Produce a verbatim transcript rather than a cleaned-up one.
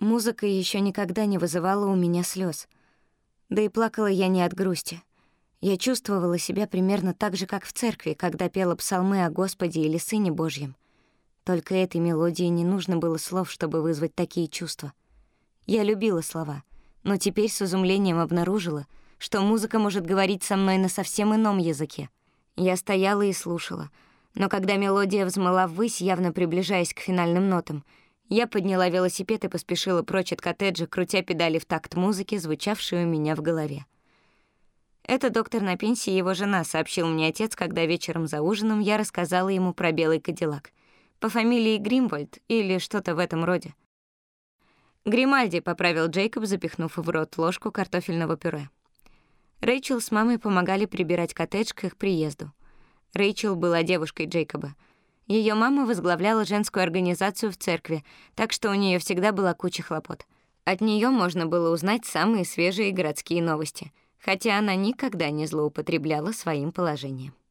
Музыка еще никогда не вызывала у меня слез. Да и плакала я не от грусти. Я чувствовала себя примерно так же, как в церкви, когда пела псалмы о Господе или Сыне Божьем. Только этой мелодии не нужно было слов, чтобы вызвать такие чувства. Я любила слова, но теперь с изумлением обнаружила, что музыка может говорить со мной на совсем ином языке. Я стояла и слушала, но когда мелодия взмыла ввысь, явно приближаясь к финальным нотам, я подняла велосипед и поспешила прочь от коттеджа, крутя педали в такт музыки, звучавшей у меня в голове. «Это доктор на пенсии, его жена», — сообщил мне отец, когда вечером за ужином я рассказала ему про белый кадиллак. По фамилии Гримвольд или что-то в этом роде. «Гримальди», — поправил Джейкоб, запихнув в рот ложку картофельного пюре. Рэйчел с мамой помогали прибирать коттедж к их приезду. Рэйчел была девушкой Джейкоба. Её мама возглавляла женскую организацию в церкви, так что у неё всегда была куча хлопот. От неё можно было узнать самые свежие городские новости, хотя она никогда не злоупотребляла своим положением.